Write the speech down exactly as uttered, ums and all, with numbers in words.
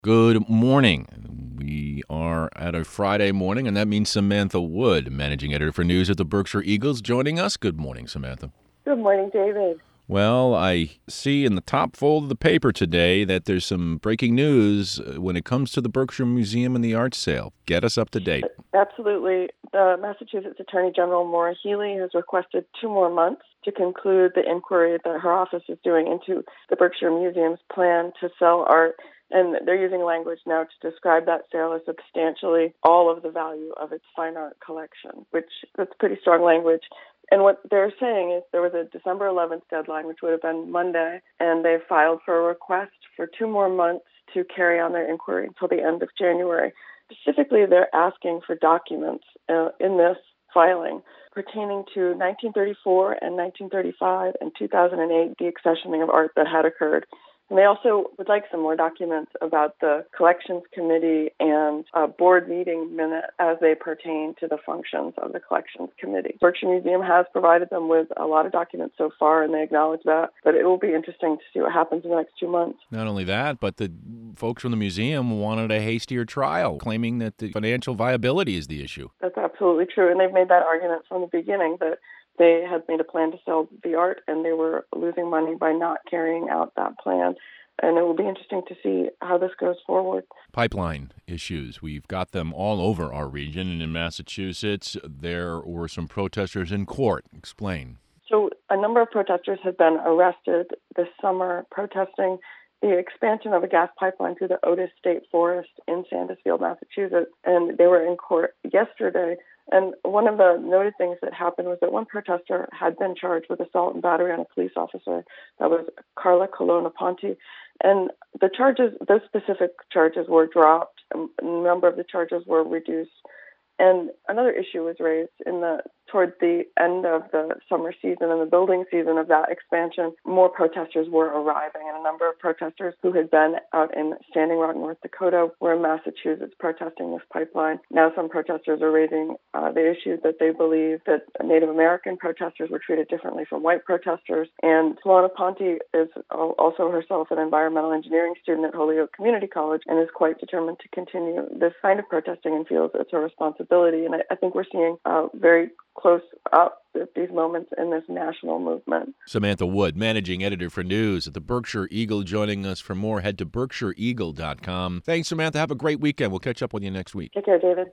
Good morning. We are at a Friday morning, and that means Samantha Wood, managing editor for news at the Berkshire Eagles, joining us. Good morning, Samantha. Good morning, David. Well, I see in the top fold of the paper today that there's some breaking news when it comes to the Berkshire Museum and the art sale. Get us up to date. Absolutely. The Massachusetts Attorney General Maura Healey has requested two more months to conclude the inquiry that her office is doing into the Berkshire Museum's plan to sell art. And they're using language now to describe that sale as substantially all of the value of its fine art collection, which that's pretty strong language. And what they're saying is there was a December eleventh deadline, which would have been Monday, and they filed for a request for two more months to carry on their inquiry until the end of January. Specifically, they're asking for documents uh, in this filing pertaining to nineteen thirty-four and nineteen thirty-five and two thousand eight deaccessioning of art that had occurred. And they also would like some more documents about the collections committee and uh, board meeting minute as they pertain to the functions of the collections committee. Berkshire Museum has provided them with a lot of documents so far, and they acknowledge that. But it will be interesting to see what happens in the next two months. Not only that, but the folks from the museum wanted a hastier trial, claiming that the financial viability is the issue. That's absolutely true, and they've made that argument from the beginning that they had made a plan to sell the art, and they were losing money by not carrying out that plan. And it will be interesting to see how this goes forward. Pipeline issues. We've got them all over our region. And in Massachusetts, there were some protesters in court. Explain. So a number of protesters have been arrested this summer protesting the expansion of a gas pipeline through the Otis State Forest in Sandusfield, Massachusetts. And they were in court yesterday. And one of the noted things that happened was that one protester had been charged with assault and battery on a police officer. That was Carla Colonna Ponte. And the charges, those specific charges were dropped. A number of the charges were reduced. And another issue was raised in the toward the end of the summer season and the building season of that expansion. More protesters were arriving, and a number of protesters who had been out in Standing Rock, North Dakota, were in Massachusetts protesting this pipeline. Now some protesters are raising uh, the issue that they believe that Native American protesters were treated differently from white protesters. And Colonna Ponte is also herself an environmental engineering student at Holyoke Community College and is quite determined to continue this kind of protesting and feels it's her responsibility. And I, I think we're seeing uh, very close up at these moments in this national movement. Samantha Wood, managing editor for news at the Berkshire Eagle, joining us. For more, head to berkshire eagle dot com. Thanks, Samantha. Have a great weekend. We'll catch up with you next week. Take care, David.